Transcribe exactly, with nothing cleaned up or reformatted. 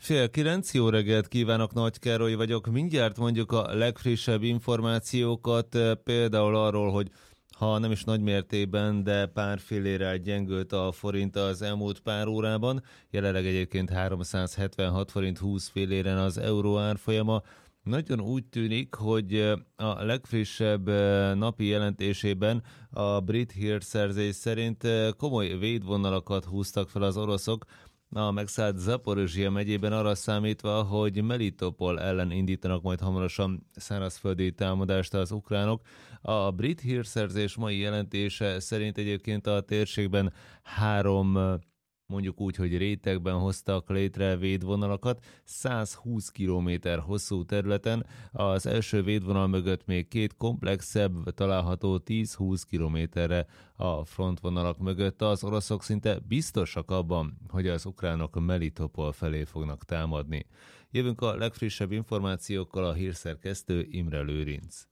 Fél kilenc, jó reggelt kívánok, Nagy Károly vagyok. Mindjárt mondjuk a legfrissebb információkat, például arról, hogy ha nem is nagy mértékben, de pár fillérrel gyengült a forint az elmúlt pár órában. Jelenleg egyébként háromszázhetvenhat forint húsz filléren az euró árfolyama. Nagyon úgy tűnik, hogy a legfrissebb napi jelentésében a brit hírszerzés szerint komoly védvonalakat húztak fel az oroszok, a megszállt Zaporizsija megyében, arra számítva, hogy Melitopol ellen indítanak majd hamarosan szárazföldi támadást az ukránok. A brit hírszerzés mai jelentése szerint egyébként a térségben három, mondjuk úgy, hogy rétegben hoztak létre védvonalakat, százhúsz kilométer hosszú területen. Az első védvonal mögött még két komplexebb található tíz-húsz kilométerre a frontvonalak mögött. Az oroszok szinte biztosak abban, hogy az ukránok Melitopol felé fognak támadni. Jövünk a legfrissebb információkkal, a hírszerkesztő Imre Lőrinc.